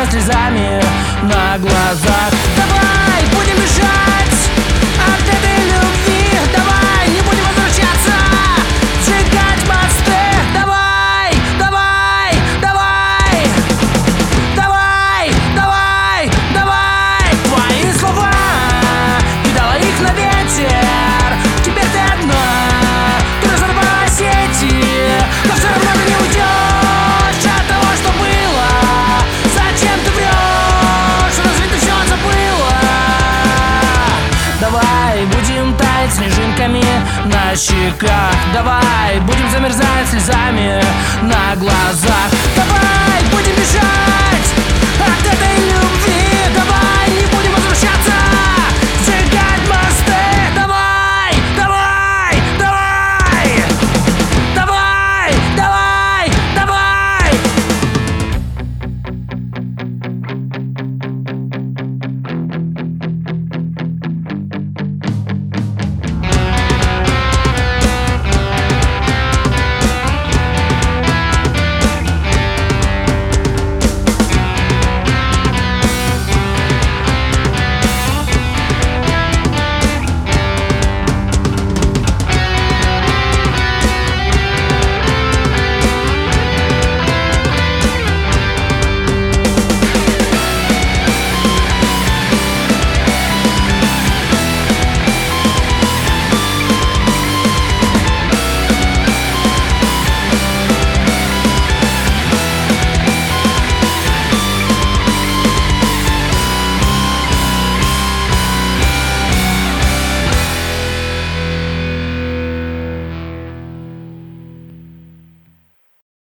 замерзать слезами на глазах. Давай будем бежать от этой любви, давай не будем возвращаться, сжигать мосты. Давай, давай, давай, давай, давай, давай. Твои слова кидала их на ветер, теперь ты одна, ты разорвала сети, но все равно ты не уйдешь от того, что было. Зачем ты врешь? Разве ты все забыла? Давай будем таять снежинками на щеках, давай будем замерзать слезами на глазах. Давай будем бежать